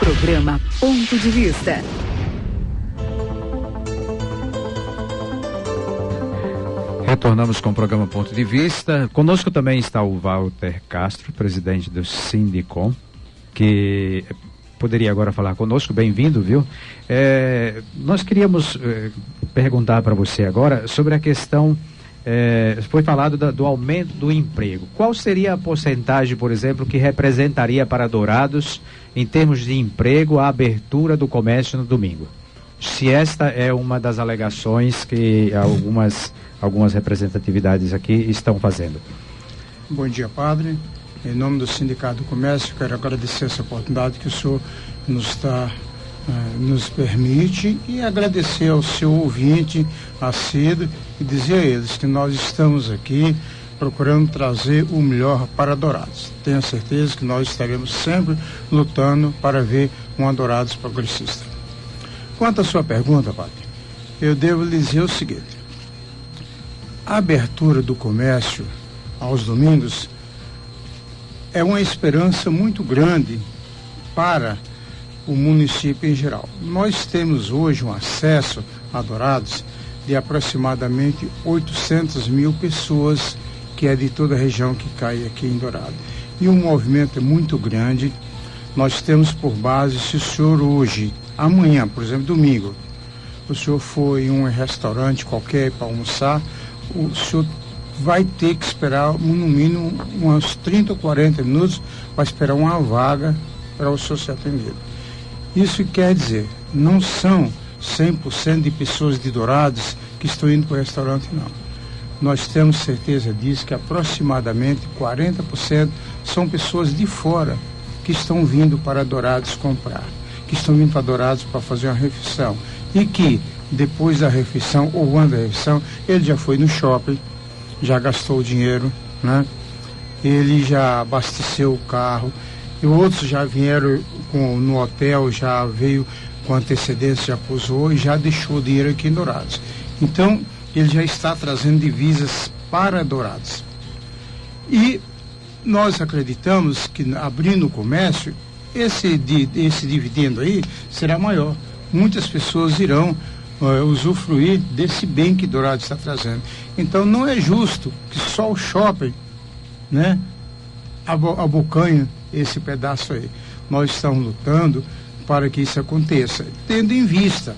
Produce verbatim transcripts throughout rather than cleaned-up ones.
Programa Ponto de Vista. Retornamos com o programa Ponto de Vista. Conosco também está o Walter Castro, presidente do Sindicom, que poderia agora falar conosco. Bem-vindo, viu? É, nós queríamos é, perguntar para você agora sobre a questão, é, foi falado da, do aumento do emprego. Qual seria a porcentagem, por exemplo, que representaria para Dourados, em termos de emprego, a abertura do comércio no domingo? Se esta é uma das alegações que algumas, algumas representatividades aqui estão fazendo. Bom dia, padre. Em nome do Sindicato do Comércio, quero agradecer essa oportunidade que o senhor nos, está, uh, nos permite e agradecer ao seu ouvinte assíduo e dizer a eles que nós estamos aqui procurando trazer o melhor para Dourados. Tenho certeza que nós estaremos sempre lutando para ver um Dourados progressista. Quanto à sua pergunta, padre, eu devo lhe dizer o seguinte: a abertura do comércio aos domingos é uma esperança muito grande para o município em geral. Nós temos hoje um acesso a Dourados de aproximadamente oitocentas mil pessoas, que é de toda a região que cai aqui em Dourados. E o movimento é muito grande. Nós temos por base, se o senhor hoje, amanhã, por exemplo, domingo, o senhor for em um restaurante qualquer para almoçar, o senhor vai ter que esperar no mínimo uns trinta ou quarenta minutos para esperar uma vaga para o senhor ser atendido. Isso quer dizer, não são cem por cento de pessoas de Dourados que estão indo para o restaurante, não. Nós temos certeza disso, que aproximadamente quarenta por cento são pessoas de fora que estão vindo para Dourados comprar, que estão vindo para Dourados para fazer uma refeição, e que depois da refeição ou antes da refeição, ele já foi no shopping, já gastou o dinheiro, né? Ele já abasteceu o carro, e outros já vieram com, no hotel, já veio com antecedência, já pousou e já deixou o dinheiro aqui em Dourados. Então, ele já está trazendo divisas para Dourados. E nós acreditamos que, abrindo o comércio, esse, esse dividendo aí será maior. Muitas pessoas irão uh, usufruir desse bem que Dourados está trazendo. Então, não é justo que só o shopping, né, abocanhe esse pedaço aí. Nós estamos lutando para que isso aconteça, tendo em vista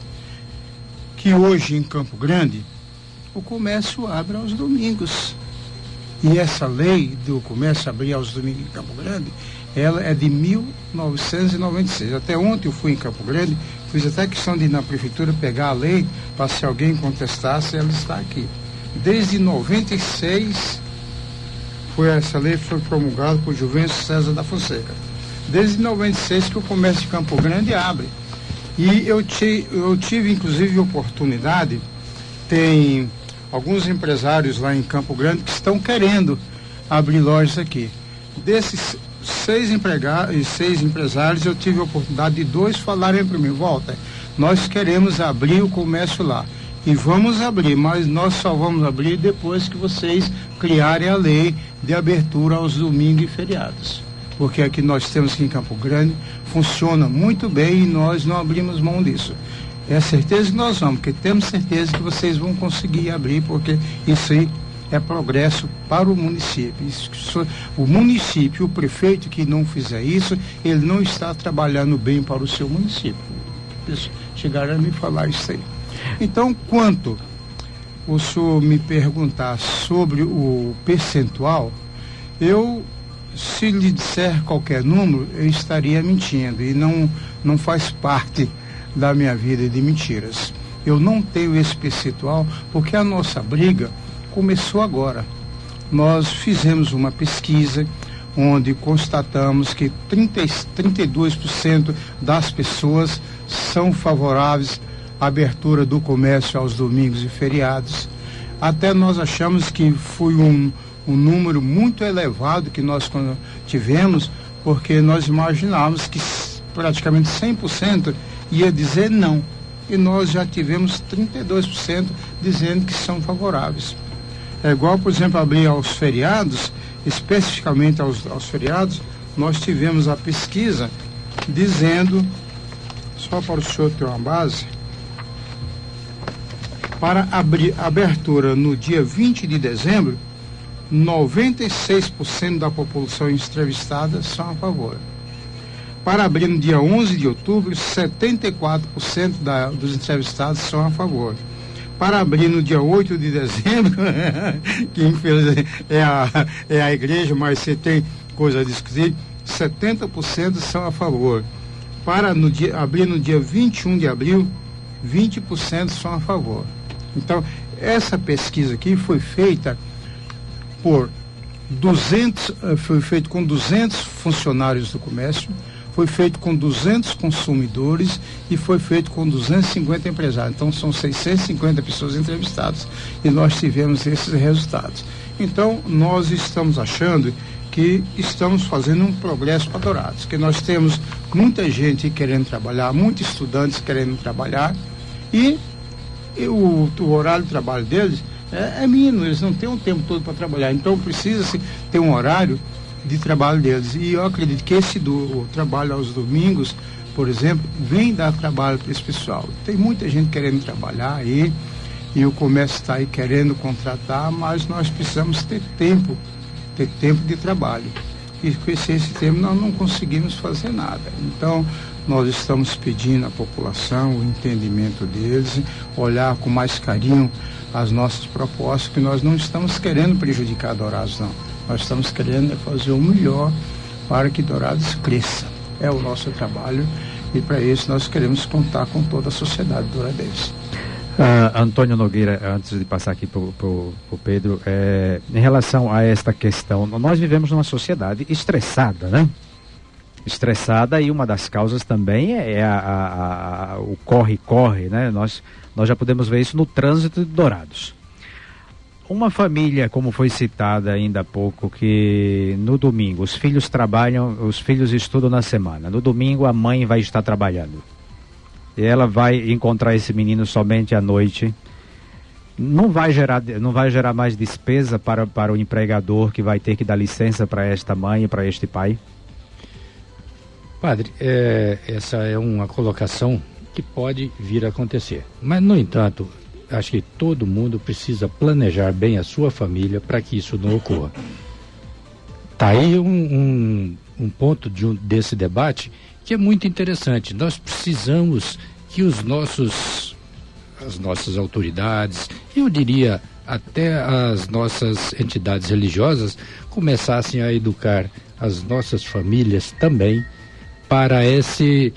que hoje em Campo Grande o comércio abre aos domingos. E essa lei do comércio abrir aos domingos em Campo Grande, ela é de mil novecentos e noventa e seis. Até ontem eu fui em Campo Grande, fiz até questão de ir na prefeitura pegar a lei para, se alguém contestasse, ela está aqui. Desde noventa e seis, foi essa lei foi promulgada por Juvencio César da Fonseca. Desde noventa e seis que o comércio de Campo Grande abre. E eu, te, eu tive, inclusive, oportunidade, tem alguns empresários lá em Campo Grande que estão querendo abrir lojas aqui. Desses seis, emprega- seis empresários, eu tive a oportunidade de dois falarem para mim: Walter, nós queremos abrir o comércio lá. E vamos abrir, mas nós só vamos abrir depois que vocês criarem a lei de abertura aos domingos e feriados. Porque aqui nós temos aqui em Campo Grande, funciona muito bem e nós não abrimos mão disso. É a certeza que nós vamos, porque temos certeza que vocês vão conseguir abrir, porque isso aí é progresso para o município. Isso, o município, o prefeito que não fizer isso, ele não está trabalhando bem para o seu município. Isso, chegaram a me falar isso aí. Então, quanto o senhor me perguntar sobre o percentual, eu, se lhe disser qualquer número, eu estaria mentindo, e não, não faz parte da minha vida de mentiras. Eu não tenho esse percentual, porque a nossa briga começou agora. Nós fizemos uma pesquisa onde constatamos que trinta, trinta e dois por cento das pessoas são favoráveis à abertura do comércio aos domingos e feriados. Até nós achamos que foi um, um número muito elevado que nós tivemos, porque nós imaginávamos que praticamente cem por cento ia dizer não. E nós já tivemos trinta e dois por cento dizendo que são favoráveis. É igual, por exemplo, abrir aos feriados, especificamente aos, aos feriados, nós tivemos a pesquisa dizendo, só para o senhor ter uma base, para abrir abertura no dia vinte de dezembro, noventa e seis por cento da população entrevistada são a favor. Para abrir no dia onze de outubro, setenta e quatro por cento da, dos entrevistados são a favor. Para abrir no dia oito de dezembro, que infelizmente é a, é a igreja, mas você tem coisa a discutir, setenta por cento são a favor. Para no dia, abrir no dia vinte e um de abril, vinte por cento são a favor. Então, essa pesquisa aqui foi feita por duzentos, foi feito com duzentos funcionários do comércio, foi feito com duzentos consumidores e foi feito com duzentos e cinquenta empresários. Então, são seiscentas e cinquenta pessoas entrevistadas e nós tivemos esses resultados. Então, nós estamos achando que estamos fazendo um progresso para Dourados, que nós temos muita gente querendo trabalhar, muitos estudantes querendo trabalhar e, e o, o horário de trabalho deles é, é mínimo, eles não têm o tempo todo para trabalhar. Então, precisa-se ter um horário de trabalho deles. E eu acredito que esse do o trabalho aos domingos, por exemplo, vem dar trabalho para esse pessoal. Tem muita gente querendo trabalhar aí, e o comércio está aí querendo contratar, mas nós precisamos ter tempo, ter tempo de trabalho. E com esse, esse tempo nós não conseguimos fazer nada. Então, nós estamos pedindo à população o entendimento deles, olhar com mais carinho as nossas propostas, que nós não estamos querendo prejudicar Dourados, não. Nós estamos querendo fazer o melhor para que Dourados cresça. É o nosso trabalho e para isso nós queremos contar com toda a sociedade douradense. Uh, Antônio Nogueira, antes de passar aqui para o Pedro, é, em relação a esta questão, nós vivemos numa sociedade estressada, né? Estressada, e uma das causas também é a, a, a, o corre-corre, né? Nós, nós já podemos ver isso no trânsito de Dourados. Uma família, como foi citada ainda há pouco, que no domingo os filhos trabalham, os filhos estudam na semana. No domingo a mãe vai estar trabalhando. E ela vai encontrar esse menino somente à noite. Não vai gerar, não vai gerar mais despesa para, para o empregador, que vai ter que dar licença para esta mãe e para este pai? Padre, é, essa é uma colocação que pode vir a acontecer. Mas, no entanto, acho que todo mundo precisa planejar bem a sua família para que isso não ocorra. Está aí um, um, um ponto de um, desse debate que é muito interessante. Nós precisamos que os nossos, as nossas autoridades, eu diria até as nossas entidades religiosas, começassem a educar as nossas famílias também para esse,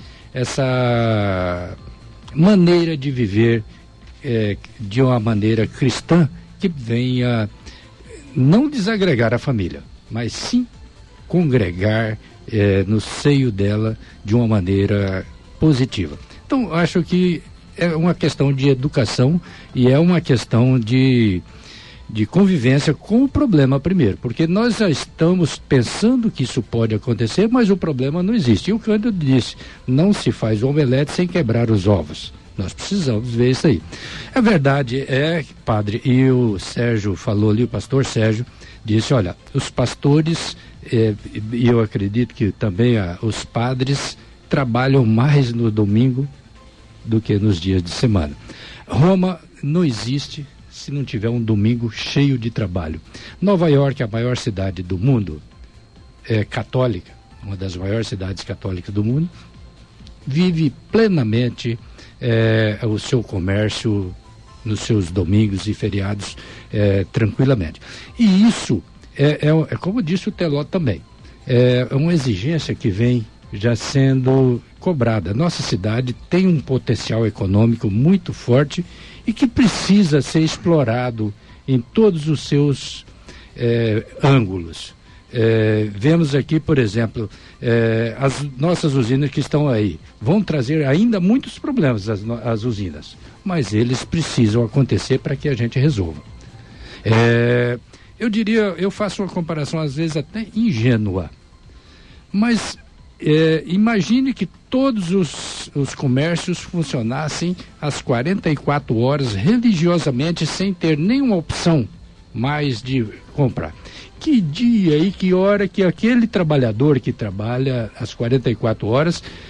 essa maneira de viver É, de uma maneira cristã, que venha não desagregar a família, mas sim congregar é, no seio dela de uma maneira positiva. Então, acho que é uma questão de educação e é uma questão de, de convivência com o problema primeiro, porque nós já estamos pensando que isso pode acontecer, mas o problema não existe. E o Cândido disse, não se faz o omelete sem quebrar os ovos. Nós precisamos ver isso aí. É verdade, é, padre, e o Sérgio falou ali, o pastor Sérgio disse, olha, os pastores, é, e eu acredito que também ah, os padres trabalham mais no domingo do que nos dias de semana. Roma não existe se não tiver um domingo cheio de trabalho. Nova York, a maior cidade do mundo, é católica, uma das maiores cidades católicas do mundo, vive plenamente É, o seu comércio nos seus domingos e feriados é, tranquilamente. E isso é, é, é como disse o Teló também, é uma exigência que vem já sendo cobrada. Nossa cidade tem um potencial econômico muito forte e que precisa ser explorado em todos os seus é, ângulos. É, vemos aqui, por exemplo, é, as nossas usinas que estão aí vão trazer ainda muitos problemas as, as usinas, mas eles precisam acontecer para que a gente resolva. É, eu diria, eu faço uma comparação às vezes até ingênua, mas é, imagine que todos os, os comércios funcionassem às quarenta e quatro horas religiosamente, sem ter nenhuma opção mais de comprar. Que dia e que hora que aquele trabalhador que trabalha às quarenta e quatro horas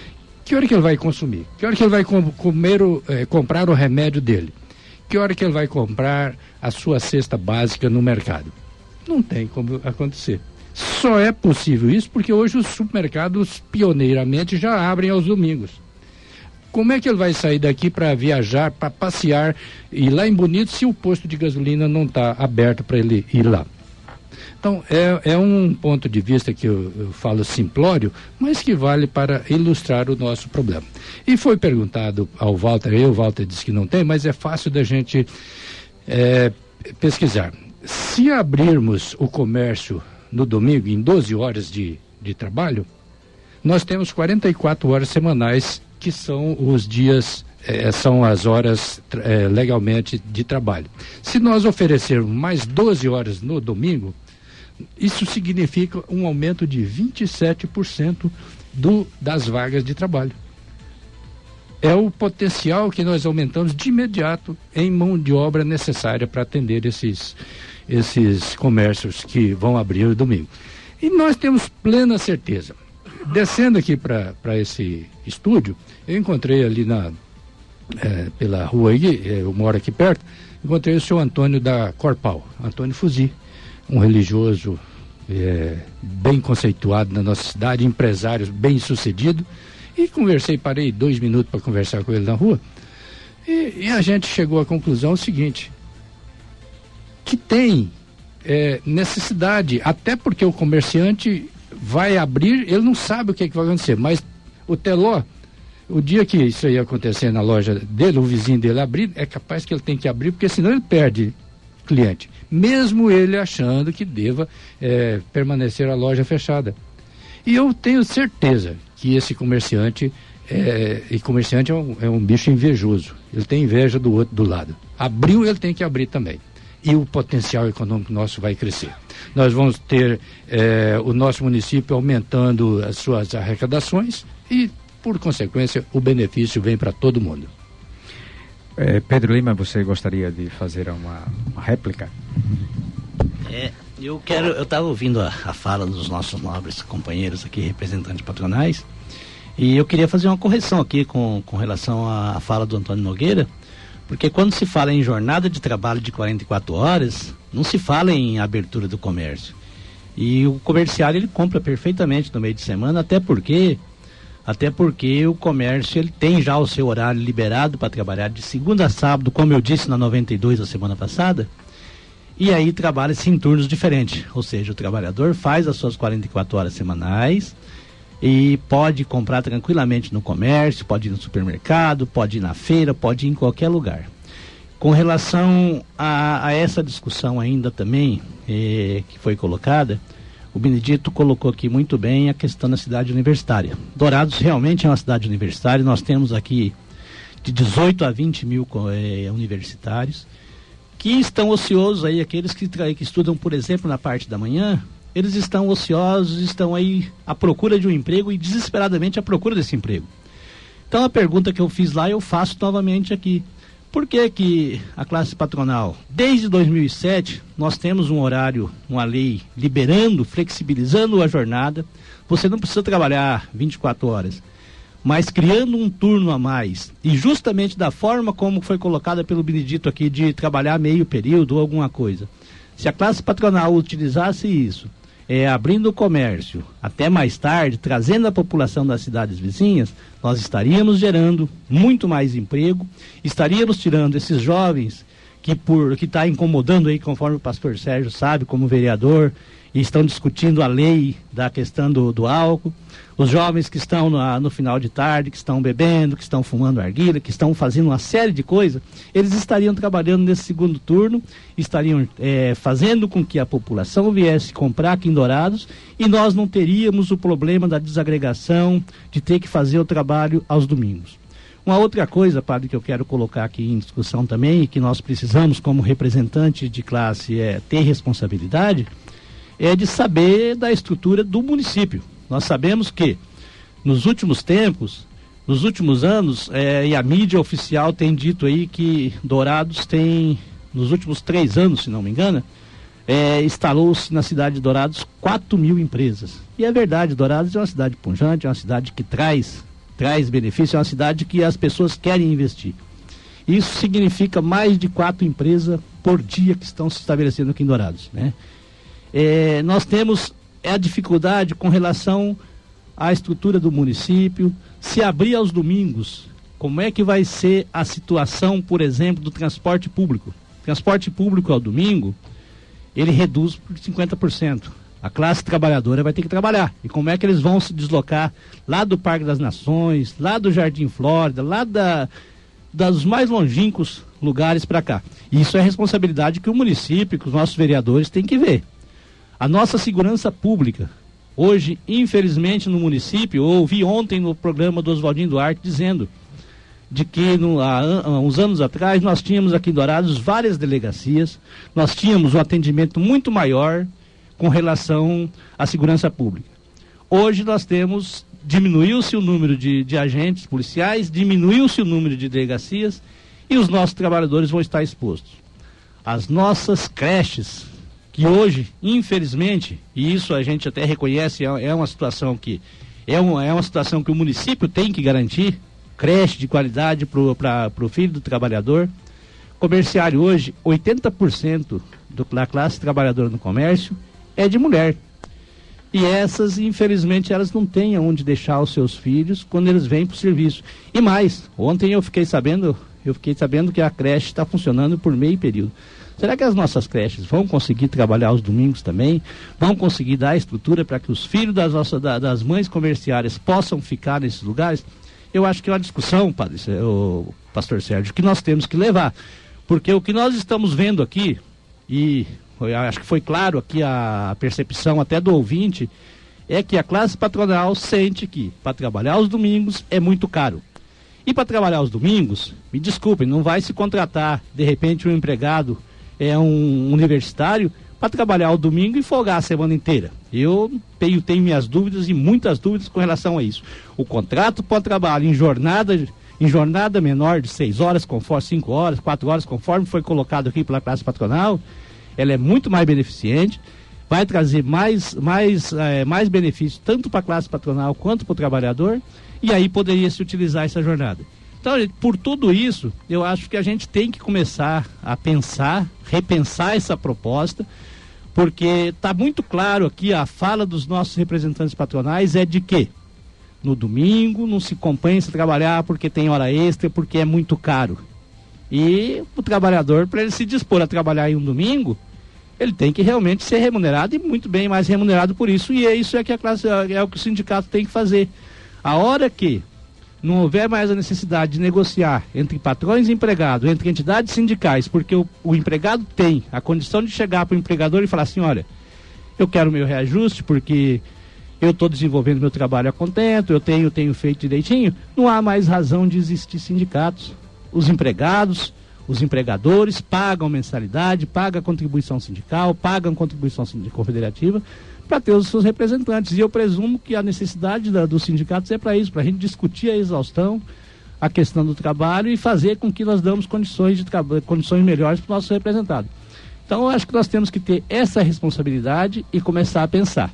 Que hora que ele vai consumir? Que hora que ele vai com, comer o, é, comprar o remédio dele? Que hora que ele vai comprar a sua cesta básica no mercado? Não tem como acontecer. Só é possível isso porque hoje os supermercados pioneiramente já abrem aos domingos. Como é que ele vai sair daqui para viajar, para passear e ir lá em Bonito se o posto de gasolina não está aberto para ele ir lá? Então, é, é um ponto de vista que eu, eu falo simplório, mas que vale para ilustrar o nosso problema. E foi perguntado ao Walter, eu, o Walter disse que não tem, mas é fácil da gente é, pesquisar. Se abrirmos o comércio no domingo, em doze horas de, de trabalho, nós temos quarenta e quatro horas semanais, que são os dias, eh, são as horas eh, legalmente de trabalho. Se nós oferecermos mais doze horas no domingo, isso significa um aumento de vinte e sete por cento do, das vagas de trabalho. É o potencial que nós aumentamos de imediato em mão de obra necessária para atender esses, esses comércios que vão abrir no domingo. E nós temos plena certeza. Descendo aqui para esse estúdio, eu encontrei ali na, é, pela rua aí, eu moro aqui perto, encontrei o senhor Antônio da Corpal, Antônio Fuzi, um religioso é, bem conceituado na nossa cidade, empresário bem sucedido, e conversei, parei dois minutos para conversar com ele na rua, e, e a gente chegou à conclusão seguinte, que tem é, necessidade, até porque o comerciante vai abrir, ele não sabe o que, é que vai acontecer, mas o Teló, o dia que isso aí acontecer na loja dele, o vizinho dele abrir, é capaz que ele tem que abrir, porque senão ele perde cliente, mesmo ele achando que deva é, permanecer a loja fechada. E eu tenho certeza que esse comerciante, é, e comerciante é um, é um bicho invejoso, ele tem inveja do outro do lado. Abriu, ele tem que abrir também. E o potencial econômico nosso vai crescer. Nós vamos ter eh, o nosso município aumentando as suas arrecadações e, por consequência, o benefício vem para todo mundo. É, Pedro Lima, você gostaria de fazer uma, uma réplica? É, eu quero, eu estava ouvindo a, a fala dos nossos nobres companheiros aqui, representantes patronais, e eu queria fazer uma correção aqui com, com relação à fala do Antônio Nogueira. Porque quando se fala em jornada de trabalho de quarenta e quatro horas, não se fala em abertura do comércio. E o comerciário, ele compra perfeitamente no meio de semana, até porque, até porque o comércio, ele tem já o seu horário liberado para trabalhar de segunda a sábado, como eu disse na noventa e dois, a semana passada, e aí trabalha-se em turnos diferentes. Ou seja, o trabalhador faz as suas quarenta e quatro horas semanais, e pode comprar tranquilamente no comércio, pode ir no supermercado, pode ir na feira, pode ir em qualquer lugar. Com relação a, a essa discussão ainda também, eh, que foi colocada, o Benedito colocou aqui muito bem a questão da cidade universitária. Dourados realmente é uma cidade universitária, nós temos aqui de dezoito a vinte mil eh, universitários, que estão ociosos aí, aqueles que, que estudam, por exemplo, na parte da manhã, eles estão ociosos, estão aí à procura de um emprego e desesperadamente à procura desse emprego. Então a pergunta que eu fiz lá, eu faço novamente aqui. Por que que a classe patronal, desde dois mil e sete, nós temos um horário, uma lei liberando, flexibilizando a jornada, você não precisa trabalhar vinte e quatro horas, mas criando um turno a mais, e justamente da forma como foi colocada pelo Benedito aqui, de trabalhar meio período ou alguma coisa. Se a classe patronal utilizasse isso, É, abrindo o comércio até mais tarde, trazendo a população das cidades vizinhas, nós estaríamos gerando muito mais emprego, estaríamos tirando esses jovens que por que está incomodando aí, conforme o pastor Sérgio sabe, como vereador, e estão discutindo a lei da questão do, do álcool, os jovens que estão no, no final de tarde, que estão bebendo, que estão fumando arguilha, que estão fazendo uma série de coisas, eles estariam trabalhando nesse segundo turno, estariam é, fazendo com que a população viesse comprar aqui em Dourados, e nós não teríamos o problema da desagregação, de ter que fazer o trabalho aos domingos. Uma outra coisa, padre, que eu quero colocar aqui em discussão também, e que nós precisamos, como representante de classe, é, ter responsabilidade, é de saber da estrutura do município. Nós sabemos que, nos últimos tempos, nos últimos anos, é, e a mídia oficial tem dito aí que Dourados tem, nos últimos três anos, se não me engano, é, instalou-se na cidade de Dourados quatro mil empresas. E é verdade, Dourados é uma cidade pujante, é uma cidade que traz traz benefício, é uma cidade que as pessoas querem investir. Isso significa mais de quatro empresas por dia que estão se estabelecendo aqui em Dourados, né? É, nós temos a dificuldade com relação à estrutura do município, se abrir aos domingos, como é que vai ser a situação, por exemplo, do transporte público? Transporte público ao domingo, ele reduz por cinquenta por cento. A classe trabalhadora vai ter que trabalhar. E como é que eles vão se deslocar lá do Parque das Nações, lá do Jardim Flórida, lá da, dos mais longínquos lugares para cá? Isso é responsabilidade que o município, que os nossos vereadores têm que ver. A nossa segurança pública, hoje, infelizmente, no município, eu ouvi ontem no programa do Oswaldinho Duarte dizendo de que no, há, há uns anos atrás nós tínhamos aqui em Dourados várias delegacias, nós tínhamos um atendimento muito maior com relação à segurança pública. Hoje nós temos, diminuiu-se o número de, de agentes policiais, diminuiu-se o número de delegacias e os nossos trabalhadores vão estar expostos. As nossas creches, que hoje, infelizmente, e isso a gente até reconhece, é, é uma situação que é, um, é uma situação que o município tem que garantir, creche de qualidade para o filho do trabalhador. Comerciário hoje, oitenta por cento do, da classe trabalhadora no comércio é de mulher. E essas, infelizmente, elas não têm onde deixar os seus filhos quando eles vêm para o serviço. E mais, ontem eu fiquei sabendo, eu fiquei sabendo que a creche está funcionando por meio período. Será que as nossas creches vão conseguir trabalhar os domingos também? Vão conseguir dar estrutura para que os filhos das, nossas, da, das mães comerciárias possam ficar nesses lugares? Eu acho que é uma discussão, padre, o pastor Sérgio, que nós temos que levar. Porque o que nós estamos vendo aqui, e eu acho que foi claro aqui a percepção até do ouvinte, é que a classe patronal sente que para trabalhar os domingos é muito caro. E para trabalhar os domingos, me desculpem, não vai se contratar, de repente, um empregado, é um universitário, para trabalhar o domingo e folgar a semana inteira. Eu tenho, tenho minhas dúvidas e muitas dúvidas com relação a isso. O contrato para trabalho em jornada, em jornada menor de seis horas, conforme cinco horas, quatro horas, conforme foi colocado aqui pela classe patronal, ela é muito mais beneficente, vai trazer mais, mais, é, mais benefícios tanto para a classe patronal quanto para o trabalhador, e aí poderia se utilizar essa jornada. Então, por tudo isso, eu acho que a gente tem que começar a pensar, repensar essa proposta, porque está muito claro aqui, a fala dos nossos representantes patronais é de que no domingo não se compensa trabalhar porque tem hora extra, porque é muito caro. E o trabalhador, para ele se dispor a trabalhar em um domingo, ele tem que realmente ser remunerado e muito bem mais remunerado por isso. E é isso é que a classe, é o que o sindicato tem que fazer. A hora que não houver mais a necessidade de negociar entre patrões e empregados, entre entidades sindicais, porque o, o empregado tem a condição de chegar para o empregador e falar assim, olha, eu quero meu reajuste porque eu estou desenvolvendo meu trabalho a contento, eu tenho, tenho feito direitinho, não há mais razão de existir sindicatos. Os empregados, os empregadores pagam mensalidade, pagam contribuição sindical, pagam contribuição confederativa para ter os seus representantes. E eu presumo que a necessidade da, dos sindicatos é para isso, para a gente discutir a exaustão, a questão do trabalho e fazer com que nós damos condições, de condições melhores para o nosso representado. Então, eu acho que nós temos que ter essa responsabilidade e começar a pensar.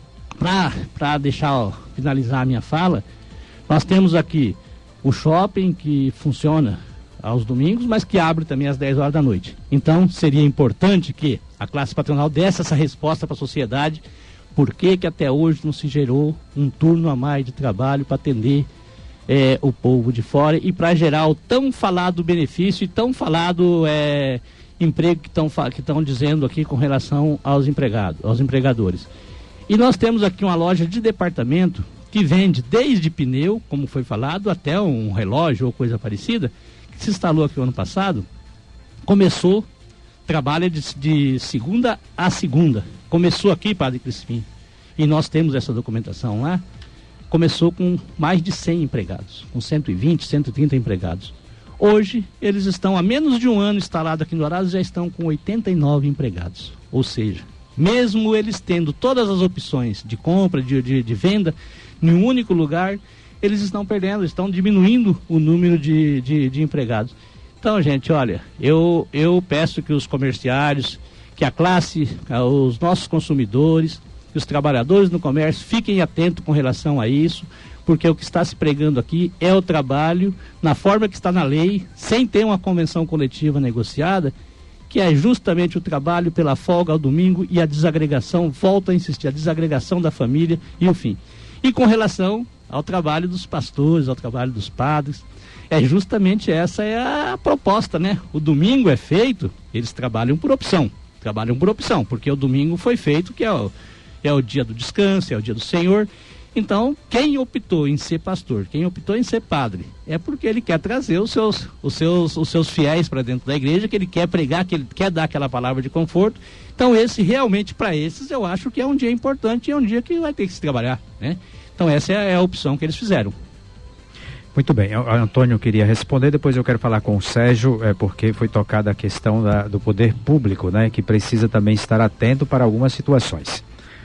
Para deixar, ó, finalizar a minha fala, nós temos aqui o shopping que funciona aos domingos, mas que abre também às dez horas da noite. Então, seria importante que a classe patronal desse essa resposta para a sociedade, por que que até hoje não se gerou um turno a mais de trabalho para atender é, o povo de fora e para gerar o tão falado benefício e tão falado é, emprego que estão que estão dizendo aqui com relação aos empregados, aos empregadores. E nós temos aqui uma loja de departamento que vende desde pneu, como foi falado, até um relógio ou coisa parecida, que se instalou aqui no ano passado, começou, trabalha de, de segunda a segunda. Começou aqui, Padre Crispim, e nós temos essa documentação lá, começou com mais de cem empregados, com cento e vinte, cento e trinta empregados. Hoje, eles estão há menos de um ano instalados aqui no Dourados, já estão com oitenta e nove empregados. Ou seja, mesmo eles tendo todas as opções de compra, de, de, de venda, em um único lugar, eles estão perdendo, estão diminuindo o número de, de, de empregados. Então, gente, olha, eu, eu peço que os comerciários, que a classe, os nossos consumidores, que os trabalhadores no comércio fiquem atentos com relação a isso, porque o que está se pregando aqui é o trabalho na forma que está na lei, sem ter uma convenção coletiva negociada, que é justamente o trabalho pela folga ao domingo e a desagregação, volto a insistir, a desagregação da família e o fim. E com relação ao trabalho dos pastores, ao trabalho dos padres, é justamente essa é a proposta, né? O domingo é feito, eles trabalham por opção, trabalham por opção, porque o domingo foi feito, que é o, é o dia do descanso, é o dia do Senhor. Então, quem optou em ser pastor, quem optou em ser padre, é porque ele quer trazer os seus, os seus, os seus fiéis para dentro da igreja, que ele quer pregar, que ele quer dar aquela palavra de conforto. Então, esse realmente, para esses, eu acho que é um dia importante e é um dia que vai ter que se trabalhar, né? Então, essa é a opção que eles fizeram. Muito bem, o Antônio queria responder, depois eu quero falar com o Sérgio, é, porque foi tocada a questão da, do poder público, né, que precisa também estar atento para algumas situações.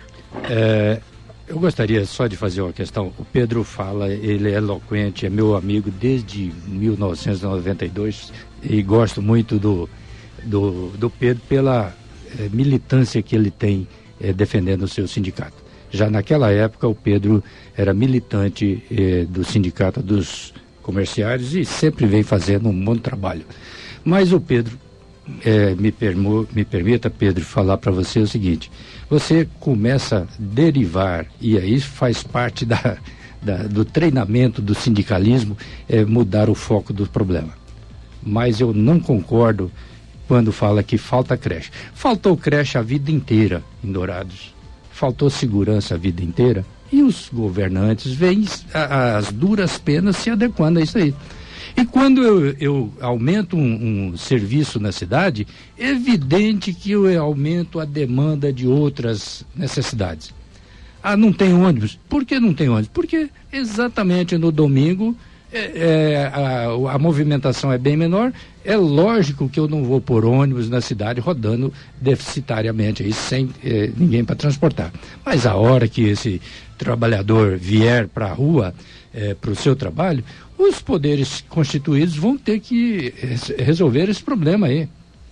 É, eu gostaria só de fazer uma questão. O Pedro fala, ele é eloquente, é meu amigo desde mil novecentos e noventa e dois e gosto muito do, do, do Pedro pela é, militância que ele tem é, defendendo o seu sindicato. Já naquela época o Pedro era militante eh, do sindicato dos comerciários e sempre vem fazendo um bom trabalho. Mas o Pedro, eh, me, permo, me permita, Pedro, falar para você o seguinte: você começa a derivar, e aí faz parte da, da, do treinamento do sindicalismo, eh, mudar o foco do problema. Mas eu não concordo quando fala que falta creche. Faltou creche a vida inteira em Dourados. Faltou segurança a vida inteira e os governantes veem as duras penas se adequando a isso aí. E quando eu, eu aumento um, um serviço na cidade, é evidente que eu aumento a demanda de outras necessidades. Ah, não tem ônibus. Por que não tem ônibus? Porque exatamente no domingo é, é, a, a movimentação é bem menor. É lógico que eu não vou pôr ônibus na cidade rodando deficitariamente, aí, sem eh, ninguém para transportar. Mas a hora que esse trabalhador vier para a rua, eh, para o seu trabalho, os poderes constituídos vão ter que res- resolver esse problema aí.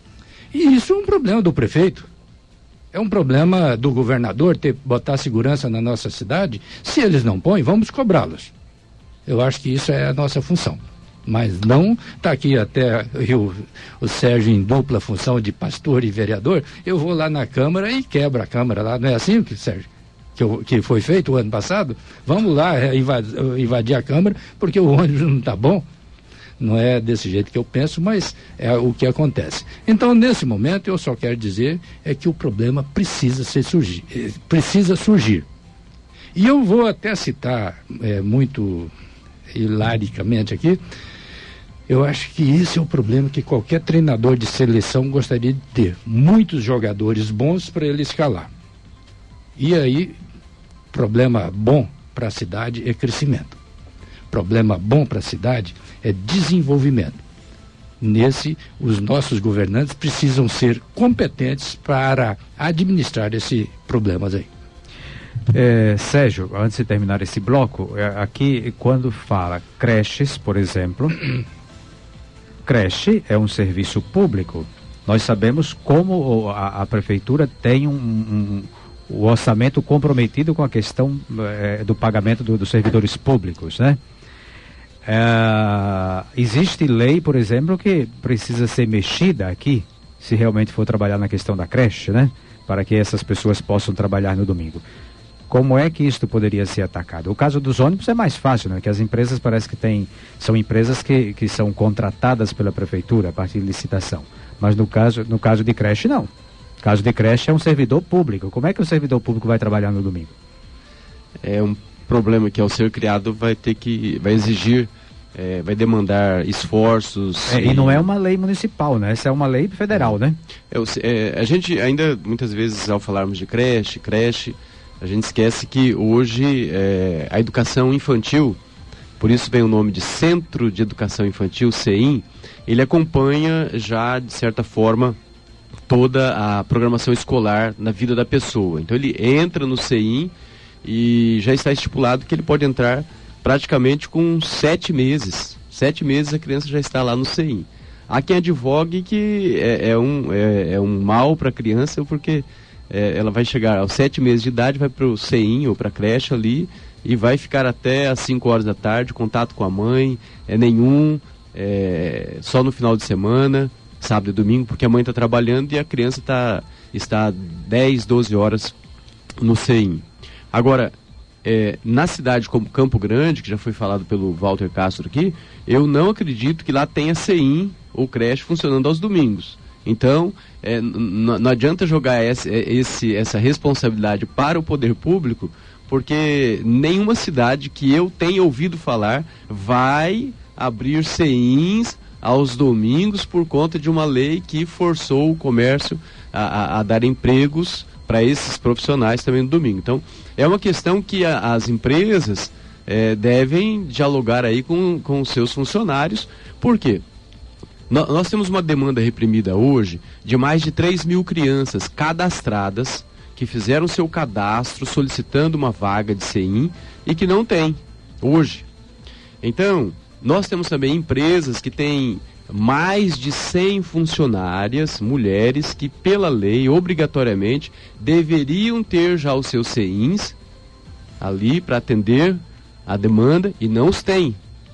E isso é um problema do prefeito. É um problema do governador ter botar segurança na nossa cidade. Se eles não põem, vamos cobrá-los. Eu acho que isso é a nossa função. Mas não está aqui até eu, o Sérgio em dupla função de pastor e vereador, eu vou lá na Câmara e quebro a Câmara lá. Não é assim, Sérgio, que, eu, que foi feito o ano passado? Vamos lá invadir, invadir a Câmara porque o ônibus não está bom. Não é desse jeito que eu penso, mas é o que acontece. Então, nesse momento, eu só quero dizer é que o problema precisa, ser surgir, precisa surgir. E eu vou até citar é, muito hilaricamente aqui. Eu acho que esse é o problema que qualquer treinador de seleção gostaria de ter. Muitos jogadores bons para ele escalar. E aí, problema bom para a cidade é crescimento. Problema bom para a cidade é desenvolvimento. Nesse, os nossos governantes precisam ser competentes para administrar esses problemas aí. É, Sérgio, antes de terminar esse bloco, é, aqui quando fala creches, por exemplo, creche é um serviço público. Nós sabemos como a, a prefeitura tem um, um, um orçamento comprometido com a questão é, do pagamento do, dos servidores públicos, né? É, existe lei, por exemplo, que precisa ser mexida aqui, se realmente for trabalhar na questão da creche, né? Para que essas pessoas possam trabalhar no domingo. Como é que isto poderia ser atacado? O caso dos ônibus é mais fácil, né? Que as empresas parece que têm, são empresas que, que são contratadas pela prefeitura a partir de licitação. Mas no caso, no caso de creche, não. No caso de creche é um servidor público. Como é que o servidor público vai trabalhar no domingo? É um problema que ao ser criado vai ter que, vai exigir, é, vai demandar esforços. É, e... e não é uma lei municipal, né? Essa é uma lei federal, né? É, é, a gente ainda, muitas vezes, ao falarmos de creche, creche, a gente esquece que hoje é, a educação infantil, por isso vem o nome de Centro de Educação Infantil, CEIM, ele acompanha já, de certa forma, toda a programação escolar na vida da pessoa. Então ele entra no CEIM e já está estipulado que ele pode entrar praticamente com sete meses. Sete meses a criança já está lá no CEIM. Há quem advogue que é, é, um, é, é um mal para a criança, porque é, ela vai chegar aos sete meses de idade, vai para o CEIM ou para a creche ali, e vai ficar até às cinco horas da tarde, contato com a mãe, é nenhum, é, só no final de semana, sábado e domingo, porque a mãe está trabalhando e a criança tá, está dez, doze horas no C I M. Agora, é, na cidade como Campo Grande, que já foi falado pelo Walter Castro aqui, eu não acredito que lá tenha C I M ou creche funcionando aos domingos. Então, é, não adianta jogar esse, esse, essa responsabilidade para o poder público, porque nenhuma cidade que eu tenha ouvido falar vai abrir C I Ms aos domingos por conta de uma lei que forçou o comércio a, a, a dar empregos para esses profissionais também no domingo. Então, é uma questão que a, as empresas é, devem dialogar aí com, com os seus funcionários. Por quê? Nós temos uma demanda reprimida hoje de mais de três mil crianças cadastradas que fizeram seu cadastro solicitando uma vaga de C I M e que não tem hoje. Então, nós temos também empresas que têm mais de cem funcionárias, mulheres, que pela lei, obrigatoriamente, deveriam ter já os seus C I Ms ali para atender a demanda e não os têm.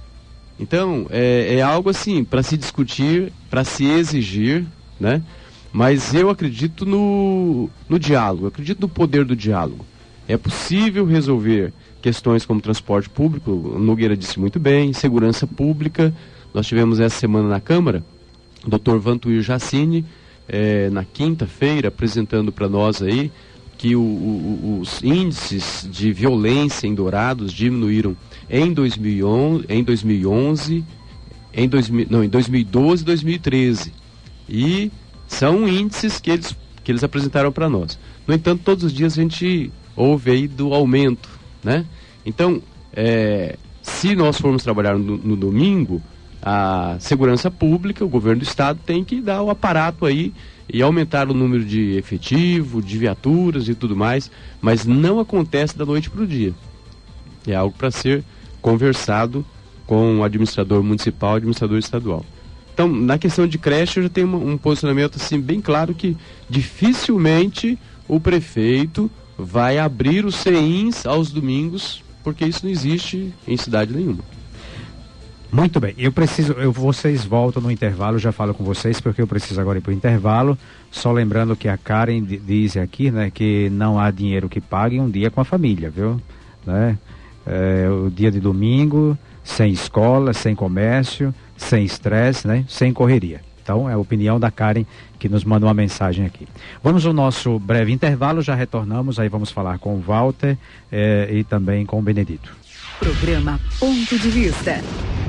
Então, é, é algo assim, para se discutir, para se exigir, né? Mas eu acredito no, no diálogo, eu acredito no poder do diálogo. É possível resolver questões como transporte público, o Nogueira disse muito bem, segurança pública. Nós tivemos essa semana na Câmara, o doutor Vantuir Jacini, é, na quinta-feira, apresentando para nós aí que o, o, os índices de violência em Dourados diminuíram em dois mil e onze, em dois mil e onze, em dois mil, não, em dois mil e doze e dois mil e treze. E são índices que eles, que eles apresentaram para nós. No entanto, todos os dias a gente ouve aí do aumento, né? Então, é, se nós formos trabalhar no, no domingo, a segurança pública, o governo do estado tem que dar o aparato aí e aumentar o número de efetivo, de viaturas e tudo mais, mas não acontece da noite para o dia. É algo para ser conversado com o administrador municipal e o administrador estadual. Então, na questão de creche, eu já tenho um, um posicionamento assim bem claro que dificilmente o prefeito vai abrir os C I Ms aos domingos, porque isso não existe em cidade nenhuma. Muito bem, eu preciso, eu, vocês voltam no intervalo, já falo com vocês, porque eu preciso agora ir para o intervalo, só lembrando que a Karen diz aqui, né, que não há dinheiro que pague um dia com a família, viu? Né? É, o dia de domingo, sem escola, sem comércio, sem estresse, né, sem correria. Então, é a opinião da Karen, que nos mandou uma mensagem aqui. Vamos ao nosso breve intervalo, já retornamos, aí vamos falar com o Walter é, e também com o Benedito. Programa Ponto de Vista.